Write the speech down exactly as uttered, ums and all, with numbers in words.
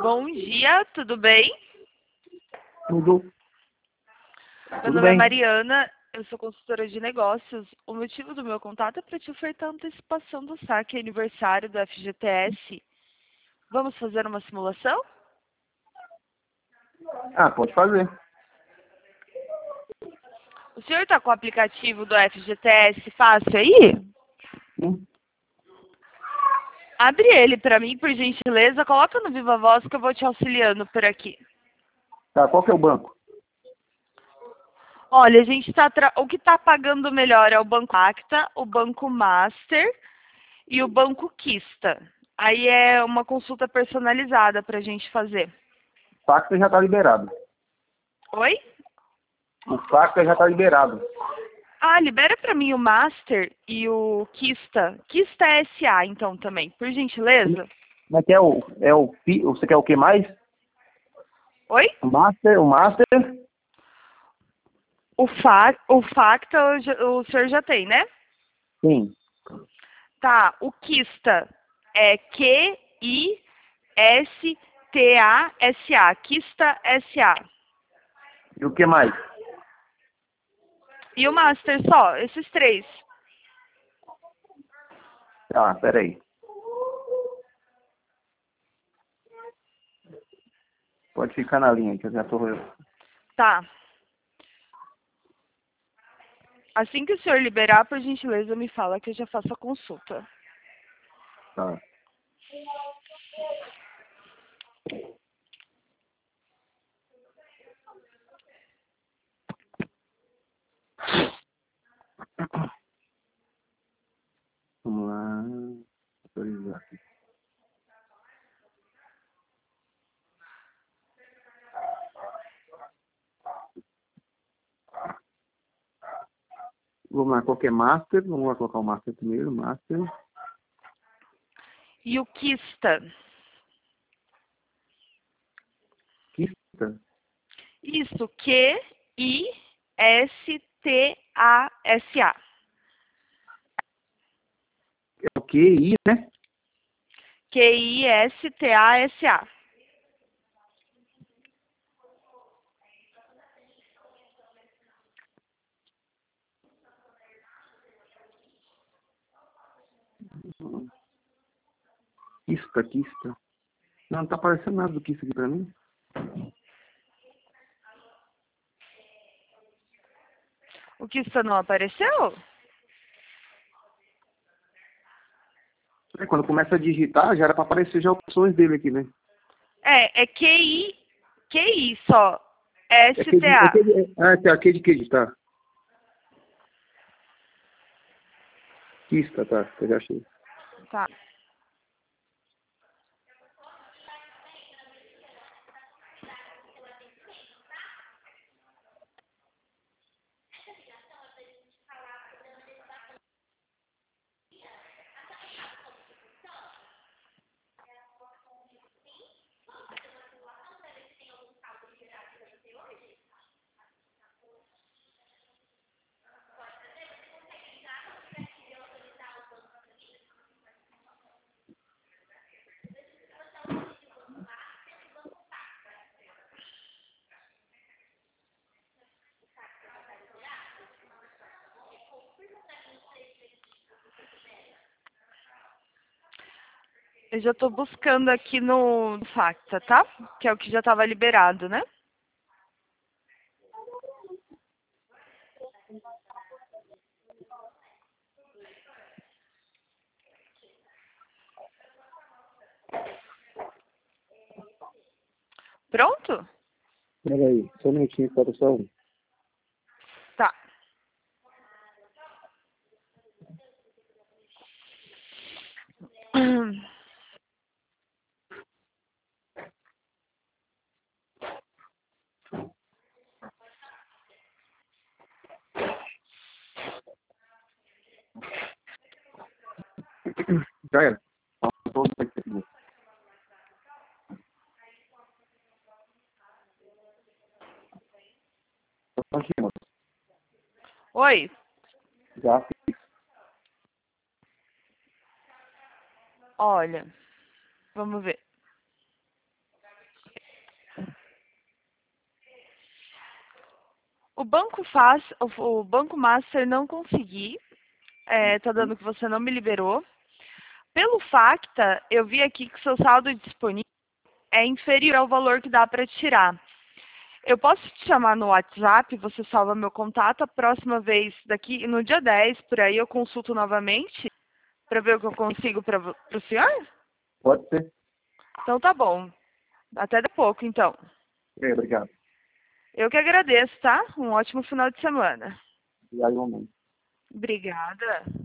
Bom dia, tudo bem? Tudo, Meu tudo nome é bem. Mariana, eu sou consultora de negócios. O motivo do meu contato é para te ofertar antecipação do saque aniversário do F G T S. Vamos fazer uma simulação? Ah, pode fazer. O senhor está com o aplicativo do F G T S fácil aí? Sim. Abre ele para mim, por gentileza. Coloca no Viva Voz que eu vou te auxiliando por aqui. Tá, qual que é o banco? Olha, a gente tá tra... o que está pagando melhor é o Banco Acta, o Banco Master e o Banco Quista. Aí é uma consulta personalizada para a gente fazer. O Facta já está liberado. Oi? O Facta já está liberado. Ah, libera para mim o Master e o Quista. Quista é S A, então, também, por gentileza. Como é que é o... É o Pi- você quer o que mais? Oi? O Master, o Master? O, fa... o Facta o já- o senhor já tem, né? Sim. Tá, o Quista é Q I S T A S A. Quista S A. E o que mais? E o Master só, esses três. Tá, peraí. Pode ficar na linha que eu já tô... Tá. Assim que o senhor liberar, por gentileza, me fala que eu já faço a consulta. Tá. Vamos lá. Autorizar aqui. Vamos lá, qual que é Master? Vamos lá colocar o Master primeiro. Master. E o Quista? Quista. Isso, Q I S T A S A. É o Q I, né? Q I S T A S A. Quista, Quista. Não, não tá aparecendo nada do Quista aqui pra mim. O Quista não apareceu? É, quando começa a digitar, já era para aparecer já opções dele aqui, né? É, é Q I, Q I só. É que, é S T A. que, ah, tá, aquele de que tá? Quista, tá, eu já achei. Tá. Eu já tô buscando aqui no Facta, tá? Que é o que já tava liberado, né? Pronto? Peraí, só um minutinho, falta só um. Tá. Já era. Falta só um segundo. Só aqui, moço. Oi? Já fiz. Olha, vamos ver. O Banco Faz, o o Banco Master não consegui, é, tá dando que você não me liberou. Pelo Facta, eu vi aqui que seu saldo disponível é inferior ao valor que dá para tirar. Eu posso te chamar no WhatsApp, você salva meu contato, a próxima vez, daqui no dia dez, por aí, eu consulto novamente para ver o que eu consigo para o senhor? Pode ser. Então tá bom. Até daqui a pouco, então. Ok, obrigado. Eu que agradeço, tá? Um ótimo final de semana. Obrigado, igualmente. Obrigada.